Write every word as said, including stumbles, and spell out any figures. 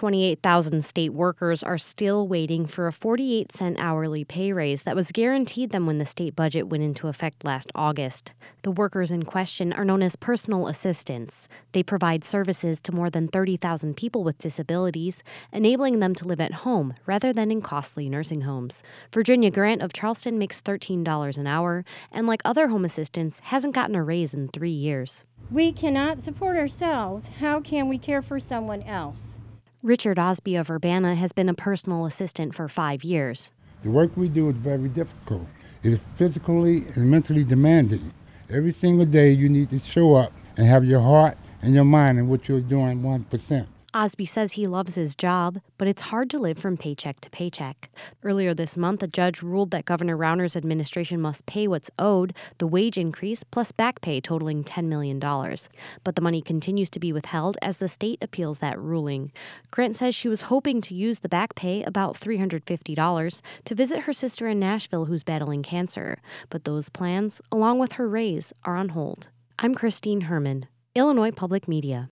twenty-eight thousand state workers are still waiting for a forty-eight cent hourly pay raise that was guaranteed them when the state budget went into effect last August. The workers in question are known as personal assistants. They provide services to more than thirty thousand people with disabilities, enabling them to live at home rather than in costly nursing homes. Virginia Grant of Charleston makes thirteen dollars an hour, and like other home assistants, hasn't gotten a raise in three years. We cannot support ourselves. How can we care for someone else? Richard Osby of Urbana has been a personal assistant for five years. The work we do is very difficult. It is physically and mentally demanding. Every single day you need to show up and have your heart and your mind in what you're doing one percent. Osby says he loves his job, but it's hard to live from paycheck to paycheck. Earlier this month, a judge ruled that Governor Rauner's administration must pay what's owed, the wage increase plus back pay totaling ten million dollars. But the money continues to be withheld as the state appeals that ruling. Grant says she was hoping to use the back pay, about three hundred fifty dollars, to visit her sister in Nashville who's battling cancer. But those plans, along with her raise, are on hold. I'm Christine Herman, Illinois Public Media.